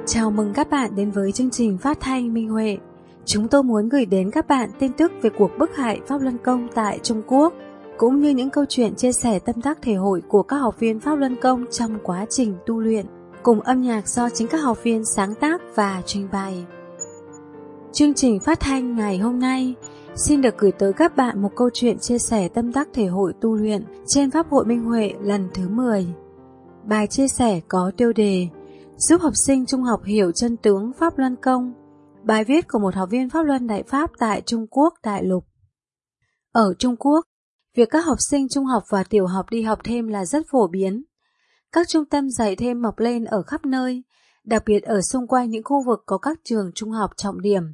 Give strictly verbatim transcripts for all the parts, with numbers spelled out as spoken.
Chào mừng các bạn đến với chương trình phát thanh Minh Huệ. Chúng tôi muốn gửi đến các bạn tin tức về cuộc bức hại Pháp Luân Công tại Trung Quốc, cũng như những câu chuyện chia sẻ tâm đắc thể hội của các học viên Pháp Luân Công trong quá trình tu luyện, cùng âm nhạc do chính các học viên sáng tác và trình bày. Chương trình phát thanh ngày hôm nay xin được gửi tới các bạn một câu chuyện chia sẻ tâm đắc thể hội tu luyện trên Pháp hội Minh Huệ lần thứ mười. Bài chia sẻ có tiêu đề giúp học sinh trung học hiểu chân tướng Pháp Luân Công. Bài viết của một học viên Pháp Luân Đại Pháp tại Trung Quốc đại lục. Ở Trung Quốc, việc các học sinh trung học và tiểu học đi học thêm là rất phổ biến. Các trung tâm dạy thêm mọc lên ở khắp nơi, đặc biệt ở xung quanh những khu vực có các trường trung học trọng điểm.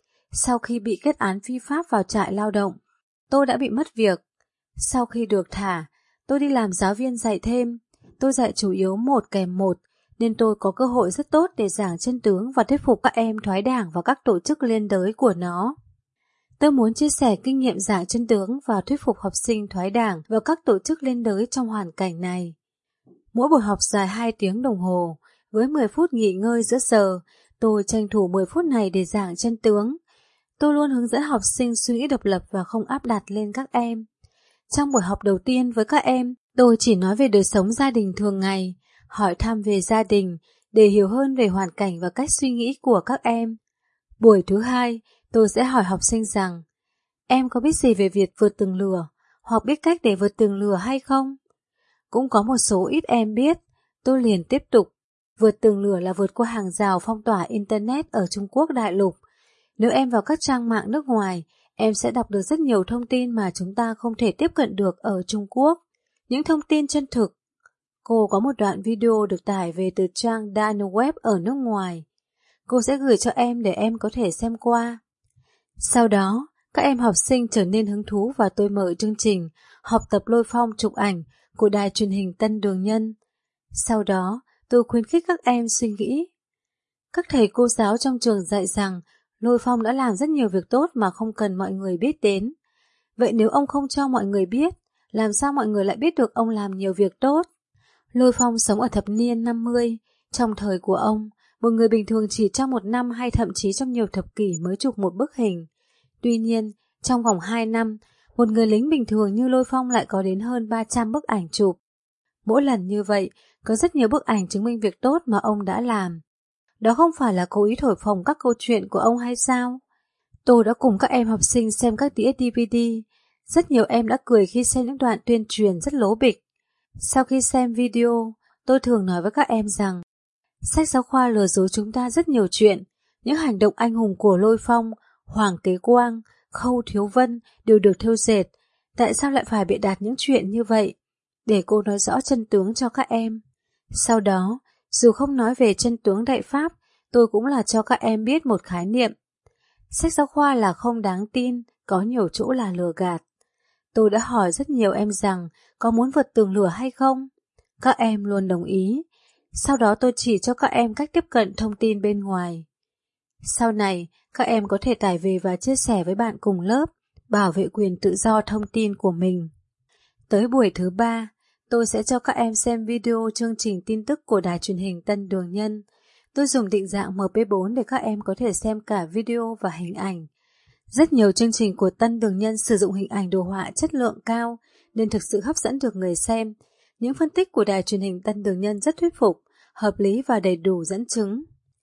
Sau khi bị kết án phi pháp vào trại lao động, tôi đã bị mất việc. Sau khi được thả, tôi đi làm giáo viên dạy thêm. Tôi dạy chủ yếu một kèm một, nên tôi có cơ hội rất tốt để giảng chân tướng và thuyết phục các em thoái đảng và các tổ chức liên đới của nó. Tôi muốn chia sẻ kinh nghiệm giảng chân tướng và thuyết phục học sinh thoái đảng và các tổ chức liên đới trong hoàn cảnh này. Mỗi buổi học dài hai tiếng đồng hồ, với mười phút nghỉ ngơi giữa giờ, tôi tranh thủ mười phút này để giảng chân tướng. Tôi luôn hướng dẫn học sinh suy nghĩ độc lập và không áp đặt lên các em. Trong buổi học đầu tiên với các em, tôi chỉ nói về đời sống gia đình thường ngày, hỏi thăm về gia đình để hiểu hơn về hoàn cảnh và cách suy nghĩ của các em. Buổi thứ hai, tôi sẽ hỏi học sinh rằng, em có biết gì về việc vượt tường lửa, hoặc biết cách để vượt tường lửa hay không? Cũng có một số ít em biết. Tôi liền tiếp tục, vượt tường lửa là vượt qua hàng rào phong tỏa Internet ở Trung Quốc đại lục. Nếu em vào các trang mạng nước ngoài, em sẽ đọc được rất nhiều thông tin mà chúng ta không thể tiếp cận được ở Trung Quốc. Những thông tin chân thực. Cô có một đoạn video được tải về từ trang Dark Web ở nước ngoài. Cô sẽ gửi cho em để em có thể xem qua. Sau đó, các em học sinh trở nên hứng thú và tôi mở chương trình học tập lôi phong chụp ảnh của đài truyền hình Tân Đường Nhân. Sau đó, tôi khuyến khích các em suy nghĩ. Các thầy cô giáo trong trường dạy rằng Lôi Phong đã làm rất nhiều việc tốt mà không cần mọi người biết đến. Vậy nếu ông không cho mọi người biết, làm sao mọi người lại biết được ông làm nhiều việc tốt? Lôi Phong sống ở thập niên năm mươi. Trong thời của ông, một người bình thường chỉ trong một năm hay thậm chí trong nhiều thập kỷ mới chụp một bức hình. Tuy nhiên, trong vòng hai năm, một người lính bình thường như Lôi Phong lại có đến hơn ba trăm bức ảnh chụp. Mỗi lần như vậy, có rất nhiều bức ảnh chứng minh việc tốt mà ông đã làm. Đó không phải là cố ý thổi phồng các câu chuyện của ông hay sao? Tôi đã cùng các em học sinh xem các đĩa đê vê đê. Rất nhiều em đã cười khi xem những đoạn tuyên truyền rất lố bịch. Sau khi xem video, tôi thường nói với các em rằng sách giáo khoa lừa dối chúng ta rất nhiều chuyện. Những hành động anh hùng của Lôi Phong, Hoàng Kế Quang, Khâu Thiếu Vân đều được thêu dệt. Tại sao lại phải bịa đặt những chuyện như vậy? Để cô nói rõ chân tướng cho các em. Sau đó, dù không nói về chân tướng Đại Pháp, tôi cũng là cho các em biết một khái niệm. Sách giáo khoa là không đáng tin, có nhiều chỗ là lừa gạt. Tôi đã hỏi rất nhiều em rằng có muốn vượt tường lửa hay không? Các em luôn đồng ý. Sau đó tôi chỉ cho các em cách tiếp cận thông tin bên ngoài. Sau này, các em có thể tải về và chia sẻ với bạn cùng lớp, bảo vệ quyền tự do thông tin của mình. Tới buổi thứ ba, tôi sẽ cho các em xem video chương trình tin tức của đài truyền hình Tân Đường Nhân. Tôi dùng định dạng em pê bốn để các em có thể xem cả video và hình ảnh. Rất nhiều chương trình của Tân Đường Nhân sử dụng hình ảnh đồ họa chất lượng cao nên thực sự hấp dẫn được người xem. Những phân tích của đài truyền hình Tân Đường Nhân rất thuyết phục, hợp lý và đầy đủ dẫn chứng.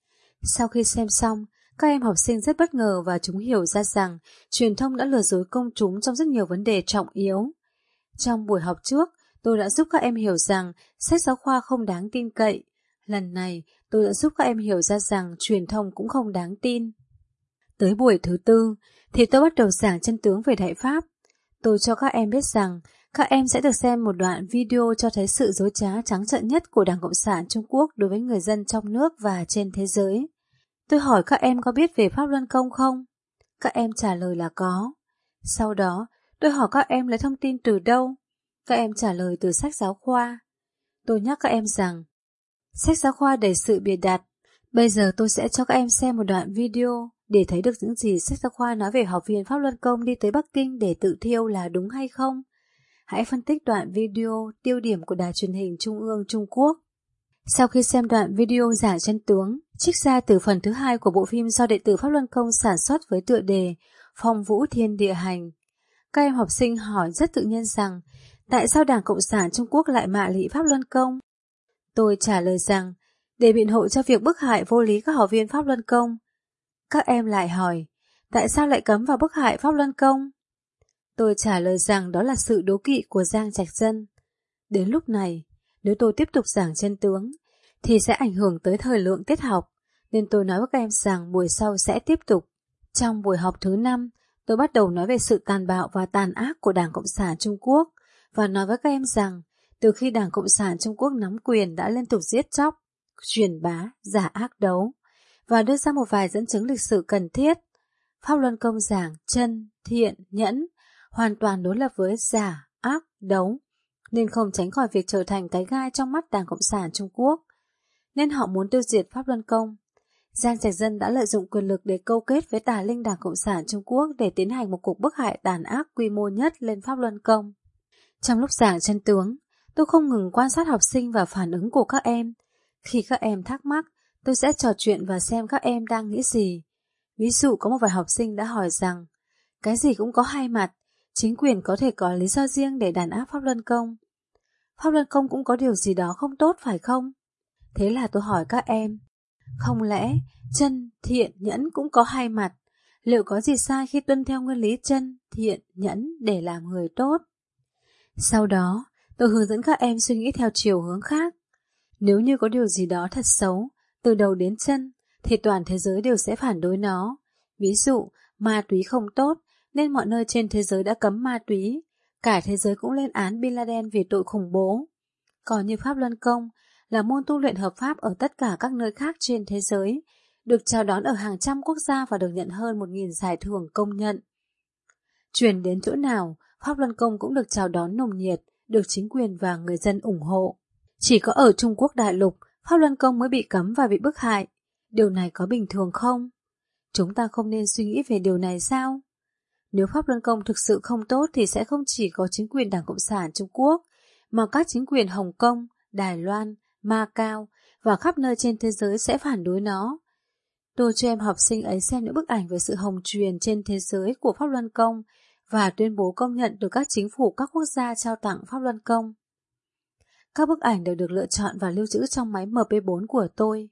Sau khi xem xong, các em học sinh rất bất ngờ và chúng hiểu ra rằng truyền thông đã lừa dối công chúng trong rất nhiều vấn đề trọng yếu. Trong buổi học trước, tôi đã giúp các em hiểu rằng sách giáo khoa không đáng tin cậy. Lần này, tôi đã giúp các em hiểu ra rằng truyền thông cũng không đáng tin. Tới buổi thứ tư, thì tôi bắt đầu giảng chân tướng về Đại Pháp. Tôi cho các em biết rằng các em sẽ được xem một đoạn video cho thấy sự dối trá trắng trợn nhất của Đảng Cộng sản Trung Quốc đối với người dân trong nước và trên thế giới. Tôi hỏi các em có biết về Pháp Luân Công không? Các em trả lời là có. Sau đó, tôi hỏi các em lấy thông tin từ đâu? Các em trả lời từ sách giáo khoa. Tôi nhắc các em rằng sách giáo khoa đầy sự bịa đặt. Bây giờ tôi sẽ cho các em xem một đoạn video để thấy được những gì sách giáo khoa nói về học viên Pháp Luân Công đi tới Bắc Kinh để tự thiêu là đúng hay không. Hãy phân tích đoạn video tiêu điểm của đài truyền hình Trung ương Trung Quốc. Sau khi xem đoạn video giảng chân tướng, trích ra từ phần thứ hai của bộ phim do đệ tử Pháp Luân Công sản xuất với tựa đề Phong Vũ Thiên Địa Hành, các em học sinh hỏi rất tự nhiên rằng tại sao Đảng Cộng sản Trung Quốc lại mạ lị Pháp Luân Công? Tôi trả lời rằng để biện hộ cho việc bức hại vô lý các học viên Pháp Luân Công. Các em lại hỏi tại sao lại cấm vào bức hại Pháp Luân Công? Tôi trả lời rằng đó là sự đố kỵ của Giang Trạch Dân. Đến lúc này, nếu tôi tiếp tục giảng chân tướng thì sẽ ảnh hưởng tới thời lượng tiết học, nên tôi nói với các em rằng buổi sau sẽ tiếp tục. Trong buổi học thứ năm, tôi bắt đầu nói về sự tàn bạo và tàn ác của Đảng Cộng sản Trung Quốc và nói với các em rằng từ khi Đảng Cộng sản Trung Quốc nắm quyền đã liên tục giết chóc, truyền bá, giả ác đấu và đưa ra một vài dẫn chứng lịch sử cần thiết. Pháp Luân Công giảng chân, thiện, nhẫn hoàn toàn đối lập với giả, ác, đấu, nên không tránh khỏi việc trở thành cái gai trong mắt Đảng Cộng sản Trung Quốc. Nên họ muốn tiêu diệt Pháp Luân Công. Giang Trạch Dân đã lợi dụng quyền lực để câu kết với tà linh Đảng Cộng sản Trung Quốc để tiến hành một cuộc bức hại tàn ác quy mô nhất lên Pháp Luân Công. Trong lúc giảng chân tướng, tôi không ngừng quan sát học sinh và phản ứng của các em. Khi các em thắc mắc, tôi sẽ trò chuyện và xem các em đang nghĩ gì. Ví dụ có một vài học sinh đã hỏi rằng cái gì cũng có hai mặt, chính quyền có thể có lý do riêng để đàn áp Pháp Luân Công. Pháp Luân Công cũng có điều gì đó không tốt phải không? Thế là tôi hỏi các em, không lẽ chân, thiện, nhẫn cũng có hai mặt? Liệu có gì sai khi tuân theo nguyên lý chân, thiện, nhẫn để làm người tốt? Sau đó, tôi hướng dẫn các em suy nghĩ theo chiều hướng khác. Nếu như có điều gì đó thật xấu, từ đầu đến chân, thì toàn thế giới đều sẽ phản đối nó. Ví dụ, ma túy không tốt, nên mọi nơi trên thế giới đã cấm ma túy. Cả thế giới cũng lên án Bin Laden vì tội khủng bố. Còn như Pháp Luân Công là môn tu luyện hợp pháp ở tất cả các nơi khác trên thế giới, được chào đón ở hàng trăm quốc gia và được nhận hơn một nghìn giải thưởng công nhận. Truyền đến chỗ nào, Pháp Luân Công cũng được chào đón nồng nhiệt, được chính quyền và người dân ủng hộ. Chỉ có ở Trung Quốc đại lục, Pháp Luân Công mới bị cấm và bị bức hại. Điều này có bình thường không? Chúng ta không nên suy nghĩ về điều này sao? Nếu Pháp Luân Công thực sự không tốt thì sẽ không chỉ có chính quyền Đảng Cộng sản Trung Quốc, mà các chính quyền Hồng Kông, Đài Loan, Macau và khắp nơi trên thế giới sẽ phản đối nó. Tôi cho em học sinh ấy xem những bức ảnh về sự hồng truyền trên thế giới của Pháp Luân Công và tuyên bố công nhận được các chính phủ các quốc gia trao tặng Pháp Luân Công. Các bức ảnh đều được lựa chọn và lưu trữ trong máy em pê bốn của tôi.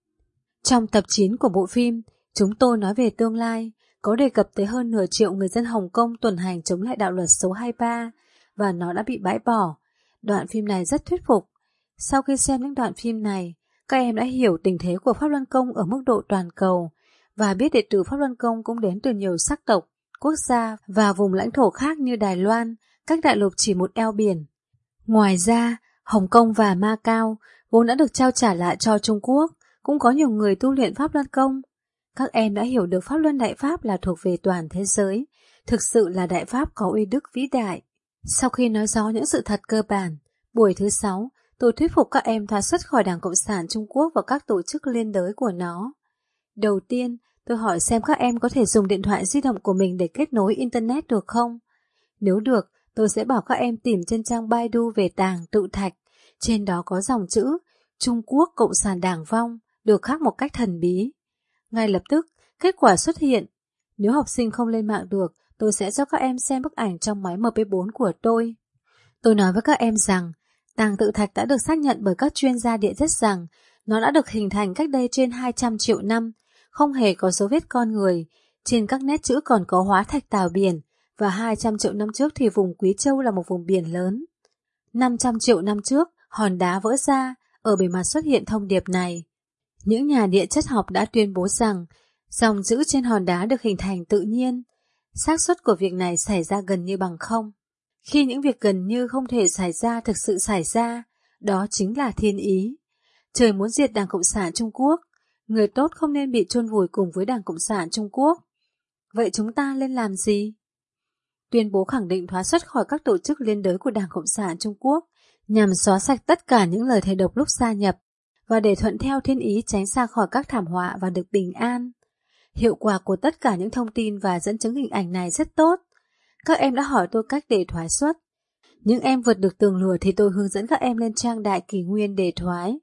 Trong tập chín của bộ phim, chúng tôi nói về tương lai, có đề cập tới hơn nửa triệu người dân Hồng Kông tuần hành chống lại đạo luật số hai mươi ba và nó đã bị bãi bỏ. Đoạn phim này rất thuyết phục. Sau khi xem những đoạn phim này, các em đã hiểu tình thế của Pháp Luân Công ở mức độ toàn cầu và biết đệ tử Pháp Luân Công cũng đến từ nhiều sắc tộc, quốc gia và vùng lãnh thổ khác như Đài Loan, cách đại lục chỉ một eo biển. Ngoài ra, Hồng Kông và Macau vốn đã được trao trả lại cho Trung Quốc, cũng có nhiều người tu luyện Pháp Luân Công. Các em đã hiểu được Pháp Luân Đại Pháp là thuộc về toàn thế giới, thực sự là Đại Pháp có uy đức vĩ đại. Sau khi nói rõ những sự thật cơ bản, buổi thứ sáu, tôi thuyết phục các em thoát xuất khỏi Đảng Cộng sản Trung Quốc và các tổ chức liên đới của nó. Đầu tiên, tôi hỏi xem các em có thể dùng điện thoại di động của mình để kết nối Internet được không? Nếu được, tôi sẽ bảo các em tìm trên trang Baidu về tàng tự thạch. Trên đó có dòng chữ Trung Quốc Cộng sản Đảng vong, được khắc một cách thần bí. Ngay lập tức, kết quả xuất hiện. Nếu học sinh không lên mạng được, tôi sẽ cho các em xem bức ảnh trong máy em pê bốn của tôi. Tôi nói với các em rằng, tàng tự thạch đã được xác nhận bởi các chuyên gia địa chất rằng nó đã được hình thành cách đây trên hai trăm triệu năm, không hề có dấu vết con người. Trên các nét chữ còn có hóa thạch tảo biển, và hai trăm triệu năm trước thì vùng Quý Châu là một vùng biển lớn. năm trăm triệu năm trước, hòn đá vỡ ra, ở bề mặt xuất hiện thông điệp này. Những nhà địa chất học đã tuyên bố rằng dòng chữ trên hòn đá được hình thành tự nhiên. Xác suất của việc này xảy ra gần như bằng không. Khi những việc gần như không thể xảy ra thực sự xảy ra, đó chính là thiên ý. Trời muốn diệt Đảng Cộng sản Trung Quốc, người tốt không nên bị chôn vùi cùng với Đảng Cộng sản Trung Quốc. Vậy chúng ta nên làm gì? Tuyên bố khẳng định thoát xuất khỏi các tổ chức liên đới của Đảng Cộng sản Trung Quốc nhằm xóa sạch tất cả những lời thề độc lúc gia nhập và để thuận theo thiên ý tránh xa khỏi các thảm họa và được bình an. Hiệu quả của tất cả những thông tin và dẫn chứng hình ảnh này rất tốt. Các em đã hỏi tôi cách để thoái xuất. Những em vượt được tường lửa thì tôi hướng dẫn các em lên trang Đại Kỷ Nguyên để thoái.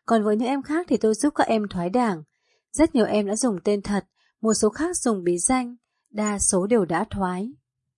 Còn với những em khác thì tôi giúp các em thoái đảng. Rất nhiều em đã dùng tên thật, một số khác dùng bí danh, đa số đều đã thoái.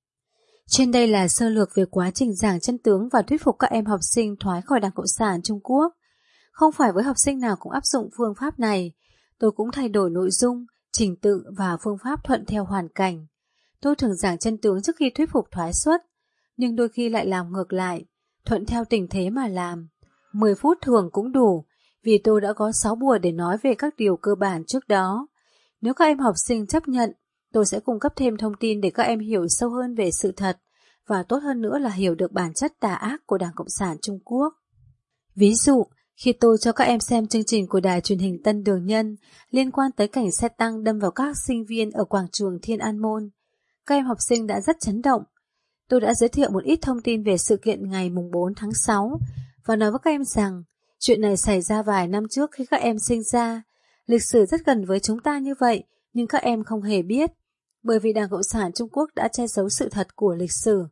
Trên đây là sơ lược về quá trình giảng chân tướng và thuyết phục các em học sinh thoái khỏi Đảng Cộng sản Trung Quốc. Không phải với học sinh nào cũng áp dụng phương pháp này, tôi cũng thay đổi nội dung, trình tự và phương pháp thuận theo hoàn cảnh. Tôi thường giảng chân tướng trước khi thuyết phục thoái xuất, nhưng đôi khi lại làm ngược lại, thuận theo tình thế mà làm. mười phút thường cũng đủ, vì tôi đã có sáu buổi để nói về các điều cơ bản trước đó. Nếu các em học sinh chấp nhận, tôi sẽ cung cấp thêm thông tin để các em hiểu sâu hơn về sự thật, và tốt hơn nữa là hiểu được bản chất tà ác của Đảng Cộng sản Trung Quốc. Ví dụ, khi tôi cho các em xem chương trình của đài truyền hình Tân Đường Nhân liên quan tới cảnh xe tăng đâm vào các sinh viên ở quảng trường Thiên An Môn, các em học sinh đã rất chấn động. Tôi đã giới thiệu một ít thông tin về sự kiện ngày bốn tháng sáu và nói với các em rằng chuyện này xảy ra vài năm trước khi các em sinh ra. Lịch sử rất gần với chúng ta như vậy, nhưng các em không hề biết, bởi vì Đảng Cộng sản Trung Quốc đã che giấu sự thật của lịch sử.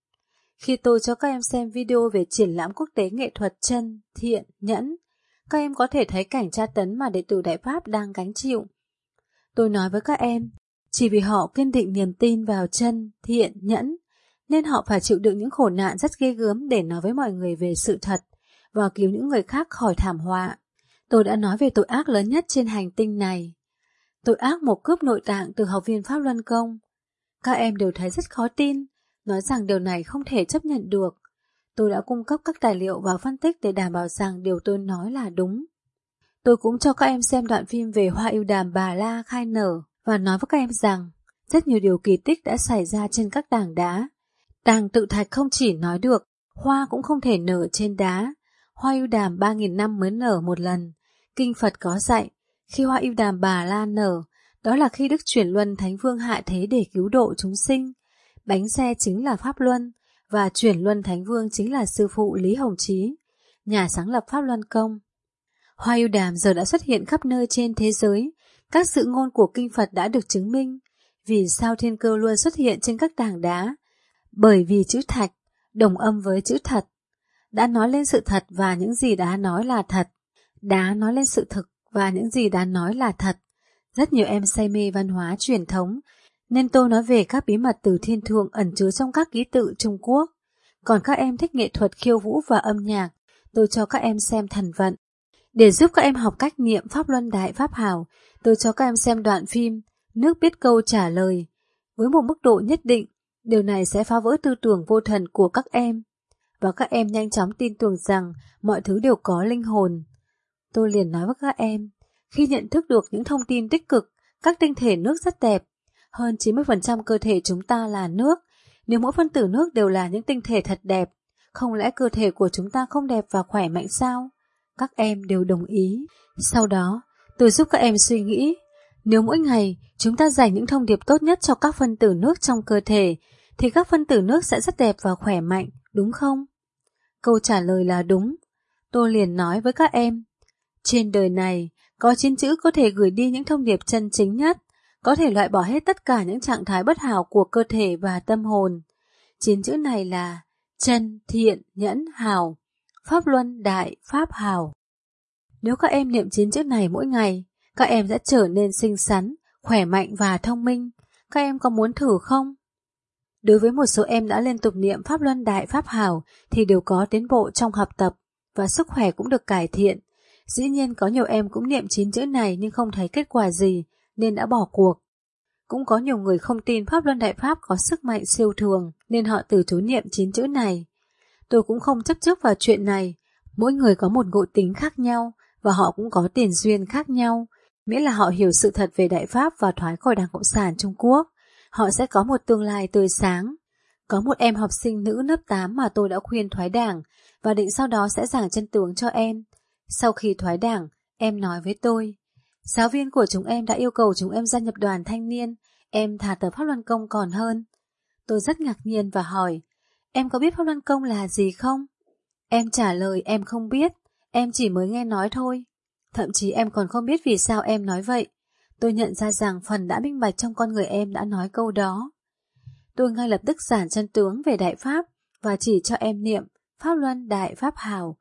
Khi tôi cho các em xem video về triển lãm quốc tế nghệ thuật chân, thiện, nhẫn, các em có thể thấy cảnh tra tấn mà đệ tử Đại Pháp đang gánh chịu. Tôi nói với các em, chỉ vì họ kiên định niềm tin vào chân, thiện, nhẫn, nên họ phải chịu đựng những khổ nạn rất ghê gớm để nói với mọi người về sự thật và cứu những người khác khỏi thảm họa. Tôi đã nói về tội ác lớn nhất trên hành tinh này. Tội ác mổ cướp nội tạng từ học viên Pháp Luân Công. Các em đều thấy rất khó tin, nói rằng điều này không thể chấp nhận được. Tôi đã cung cấp các tài liệu và phân tích để đảm bảo rằng điều tôi nói là đúng. Tôi cũng cho các em xem đoạn phim về hoa ưu đàm Bà La khai nở và nói với các em rằng rất nhiều điều kỳ tích đã xảy ra trên các tảng đá. Tàng tự thạch không chỉ nói được, hoa cũng không thể nở trên đá. Hoa ưu đàm ba nghìn năm mới nở một lần. Kinh Phật có dạy, khi hoa ưu đàm Bà La nở, đó là khi Đức Chuyển Luân Thánh Vương hạ thế để cứu độ chúng sinh. Bánh xe chính là Pháp Luân, và Chuyển Luân Thánh Vương chính là sư phụ Lý Hồng Chí, nhà sáng lập Pháp Luân Công. Hoa ưu đàm giờ đã xuất hiện khắp nơi trên thế giới, các dự ngôn của Kinh Phật đã được chứng minh. Vì sao thiên cơ luôn xuất hiện trên các tảng đá? Bởi vì chữ thạch, đồng âm với chữ thật. Đã nói lên sự thật và những gì đã nói là thật. Đá nói lên sự thực và những gì đã nói là thật. Rất nhiều em say mê văn hóa truyền thống, nên tôi nói về các bí mật từ thiên thượng ẩn chứa trong các ký tự Trung Quốc. Còn các em thích nghệ thuật khiêu vũ và âm nhạc, tôi cho các em xem thần vận. Để giúp các em học cách niệm Pháp Luân Đại Pháp Hảo, tôi cho các em xem đoạn phim Nước biết câu trả lời. Với một mức độ nhất định, điều này sẽ phá vỡ tư tưởng vô thần của các em, và các em nhanh chóng tin tưởng rằng mọi thứ đều có linh hồn. Tôi liền nói với các em, khi nhận thức được những thông tin tích cực, các tinh thể nước rất đẹp. Hơn chín mươi phần trăm cơ thể chúng ta là nước. Nếu mỗi phân tử nước đều là những tinh thể thật đẹp, không lẽ cơ thể của chúng ta không đẹp và khỏe mạnh sao? Các em đều đồng ý. Sau đó, tôi giúp các em suy nghĩ, nếu mỗi ngày chúng ta dành những thông điệp tốt nhất cho các phân tử nước trong cơ thể, thì các phân tử nước sẽ rất đẹp và khỏe mạnh, đúng không? Câu trả lời là đúng. Tôi liền nói với các em, trên đời này, có chín chữ có thể gửi đi những thông điệp chân chính nhất, có thể loại bỏ hết tất cả những trạng thái bất hảo của cơ thể và tâm hồn. Chín chữ này là chân, thiện, nhẫn, hảo, Pháp Luân, Đại, Pháp, Hảo. Nếu các em niệm chín chữ này mỗi ngày, các em sẽ trở nên xinh xắn, khỏe mạnh và thông minh. Các em có muốn thử không? Đối với một số em đã liên tục niệm Pháp Luân, Đại, Pháp, Hảo thì đều có tiến bộ trong học tập và sức khỏe cũng được cải thiện. Dĩ nhiên có nhiều em cũng niệm chín chữ này nhưng không thấy kết quả gì nên đã bỏ cuộc. Cũng có nhiều người không tin Pháp Luân Đại Pháp có sức mạnh siêu thường nên họ từ chối niệm chín chữ này. Tôi cũng không chấp trước vào chuyện này. Mỗi người có một ngộ tính khác nhau và họ cũng có tiền duyên khác nhau. Miễn là họ hiểu sự thật về Đại Pháp và thoái khỏi Đảng Cộng sản Trung Quốc, họ sẽ có một tương lai tươi sáng. Có một em học sinh nữ lớp tám mà tôi đã khuyên thoái đảng và định sau đó sẽ giảng chân tướng cho em. Sau khi thoái đảng, em nói với tôi, giáo viên của chúng em đã yêu cầu chúng em gia nhập đoàn thanh niên, em thà tập Pháp Luân Công còn hơn. Tôi rất ngạc nhiên và hỏi, em có biết Pháp Luân Công là gì không? Em trả lời em không biết, em chỉ mới nghe nói thôi. Thậm chí em còn không biết vì sao em nói vậy. Tôi nhận ra rằng phần đã minh bạch trong con người em đã nói câu đó. Tôi ngay lập tức giảng chân tướng về Đại Pháp và chỉ cho em niệm Pháp Luân Đại Pháp Hảo.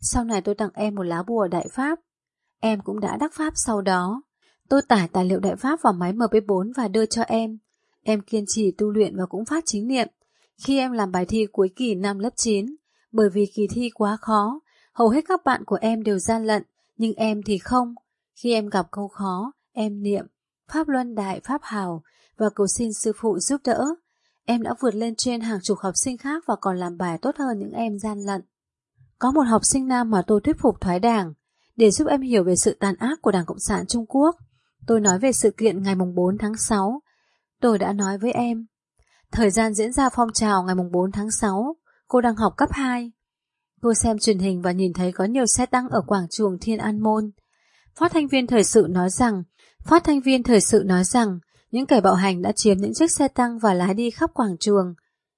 Sau này tôi tặng em một lá bùa Đại Pháp. Em cũng đã đắc Pháp sau đó. Tôi tải tài liệu Đại Pháp vào máy em pê bốn và đưa cho em. Em kiên trì tu luyện và cũng phát chính niệm. Khi em làm bài thi cuối kỳ năm lớp chín, bởi vì kỳ thi quá khó, hầu hết các bạn của em đều gian lận, nhưng em thì không. Khi em gặp câu khó, em niệm Pháp Luân Đại Pháp Hào và cầu xin sư phụ giúp đỡ. Em đã vượt lên trên hàng chục học sinh khác và còn làm bài tốt hơn những em gian lận. Có một học sinh nam mà tôi thuyết phục thoái đảng. Để giúp em hiểu về sự tàn ác của Đảng Cộng sản Trung Quốc, tôi nói về sự kiện ngày bốn tháng sáu. Tôi đã nói với em, thời gian diễn ra phong trào ngày bốn tháng sáu, cô đang học cấp hai. Cô xem truyền hình và nhìn thấy có nhiều xe tăng ở quảng trường Thiên An Môn. Phát thanh viên thời sự nói rằng, phát thanh viên thời sự nói rằng những kẻ bạo hành đã chiếm những chiếc xe tăng và lái đi khắp quảng trường.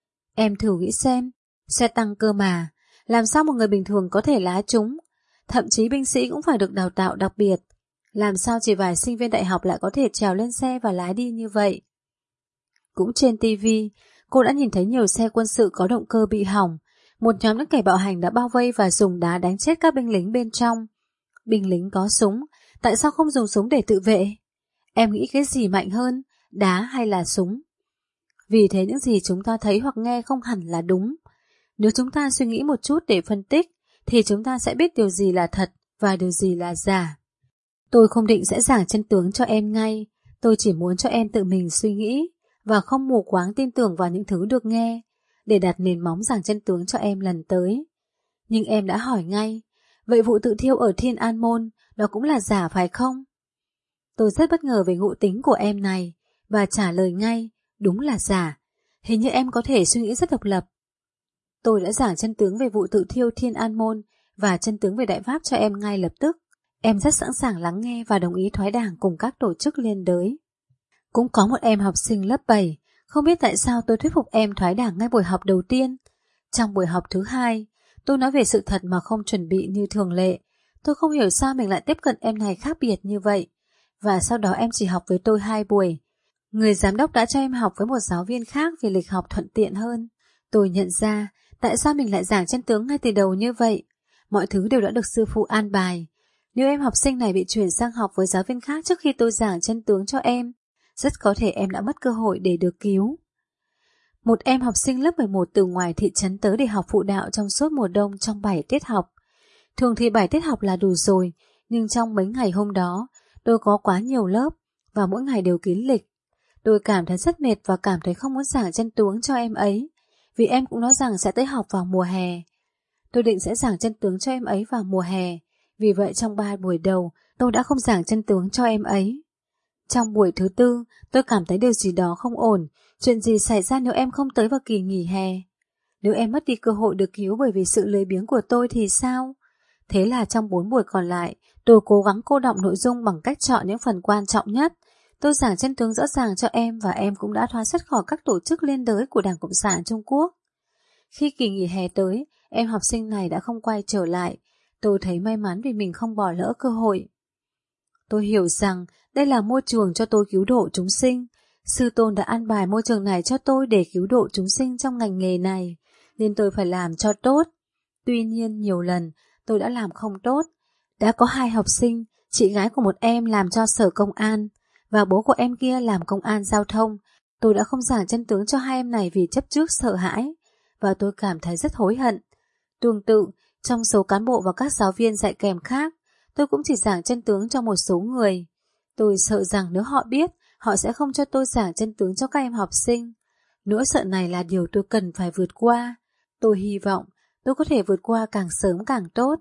Em thử nghĩ xem, xe tăng cơ mà, làm sao một người bình thường có thể lái chúng? Thậm chí binh sĩ cũng phải được đào tạo đặc biệt. Làm sao chỉ vài sinh viên đại học lại có thể trèo lên xe và lái đi như vậy? Cũng trên ti vi, cô đã nhìn thấy nhiều xe quân sự có động cơ bị hỏng. Một nhóm những kẻ bạo hành đã bao vây và dùng đá đánh chết các binh lính bên trong. Binh lính có súng, tại sao không dùng súng để tự vệ? Em nghĩ cái gì mạnh hơn, đá hay là súng? Vì thế những gì chúng ta thấy hoặc nghe không hẳn là đúng. Nếu chúng ta suy nghĩ một chút để phân tích, thì chúng ta sẽ biết điều gì là thật và điều gì là giả. Tôi không định sẽ giảng chân tướng cho em ngay, tôi chỉ muốn cho em tự mình suy nghĩ và không mù quáng tin tưởng vào những thứ được nghe, để đặt nền móng giảng chân tướng cho em lần tới. Nhưng em đã hỏi ngay, vậy vụ tự thiêu ở Thiên An Môn đó cũng là giả phải không? Tôi rất bất ngờ về ngụ tính của em này và trả lời ngay, đúng là giả. Hình như em có thể suy nghĩ rất độc lập. Tôi đã giảng chân tướng về vụ tự thiêu Thiên An Môn và chân tướng về Đại Pháp cho em ngay lập tức. Em rất sẵn sàng lắng nghe và đồng ý thoái đảng cùng các tổ chức liên đới. Cũng có một em học sinh lớp bảy, không biết tại sao tôi thuyết phục em thoái đảng ngay buổi học đầu tiên. Trong buổi học thứ hai, tôi nói về sự thật mà không chuẩn bị như thường lệ. Tôi không hiểu sao mình lại tiếp cận em này khác biệt như vậy. Và sau đó em chỉ học với tôi hai buổi. Người giám đốc đã cho em học với một giáo viên khác vì lịch học thuận tiện hơn. Tôi nhận ra tại sao mình lại giảng chân tướng ngay từ đầu như vậy. Mọi thứ đều đã được sư phụ an bài. Nếu em học sinh này bị chuyển sang học với giáo viên khác trước khi tôi giảng chân tướng cho em, rất có thể em đã mất cơ hội để được cứu. Một em học sinh lớp mười một từ ngoài thị trấn tới để học phụ đạo trong suốt mùa đông trong bảy tiết học. Thường thì bảy tiết học là đủ rồi, nhưng trong mấy ngày hôm đó, tôi có quá nhiều lớp và mỗi ngày đều kín lịch. Tôi cảm thấy rất mệt và cảm thấy không muốn giảng chân tướng cho em ấy, vì em cũng nói rằng sẽ tới học vào mùa hè. Tôi định sẽ giảng chân tướng cho em ấy vào mùa hè, vì vậy trong ba buổi đầu tôi đã không giảng chân tướng cho em ấy. Trong buổi thứ tư, tôi cảm thấy điều gì đó không ổn. Chuyện gì xảy ra nếu em không tới vào kỳ nghỉ hè? Nếu em mất đi cơ hội được cứu bởi vì sự lười biếng của tôi thì sao? Thế là trong bốn buổi còn lại, tôi cố gắng cô đọng nội dung bằng cách chọn những phần quan trọng nhất. Tôi giảng chân tướng rõ ràng cho em và em cũng đã thoát xuất khỏi các tổ chức liên đới của Đảng Cộng sản Trung Quốc. Khi kỳ nghỉ hè tới, em học sinh này đã không quay trở lại. Tôi thấy may mắn vì mình không bỏ lỡ cơ hội. Tôi hiểu rằng đây là môi trường cho tôi cứu độ chúng sinh. Sư tôn đã an bài môi trường này cho tôi để cứu độ chúng sinh trong ngành nghề này, nên tôi phải làm cho tốt. Tuy nhiên nhiều lần tôi đã làm không tốt. Đã có hai học sinh, chị gái của một em làm cho sở công an và bố của em kia làm công an giao thông. Tôi đã không giảng chân tướng cho hai em này vì chấp trước sợ hãi, và tôi cảm thấy rất hối hận. Tương tự, trong số cán bộ và các giáo viên dạy kèm khác, tôi cũng chỉ giảng chân tướng cho một số người. Tôi sợ rằng nếu họ biết, họ sẽ không cho tôi giảng chân tướng cho các em học sinh. Nỗi sợ này là điều tôi cần phải vượt qua. Tôi hy vọng tôi có thể vượt qua càng sớm càng tốt.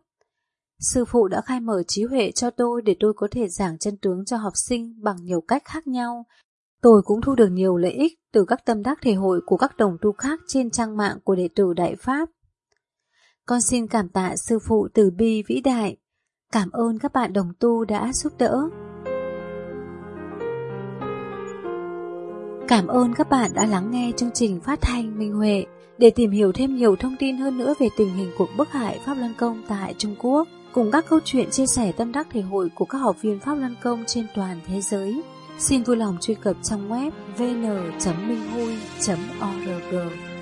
Sư phụ đã khai mở trí huệ cho tôi để tôi có thể giảng chân tướng cho học sinh bằng nhiều cách khác nhau. Tôi cũng thu được nhiều lợi ích từ các tâm đắc thể hội của các đồng tu khác trên trang mạng của đệ tử Đại Pháp. Con xin cảm tạ sư phụ từ bi vĩ đại. Cảm ơn các bạn đồng tu đã giúp đỡ. Cảm ơn các bạn đã lắng nghe chương trình phát thanh Minh Huệ. Để tìm hiểu thêm nhiều thông tin hơn nữa về tình hình cuộc bức hại Pháp Luân Công tại Trung Quốc, cùng các câu chuyện chia sẻ tâm đắc thể hội của các học viên Pháp Luân Công trên toàn thế giới, xin vui lòng truy cập trong web vê en chấm minh hui chấm org.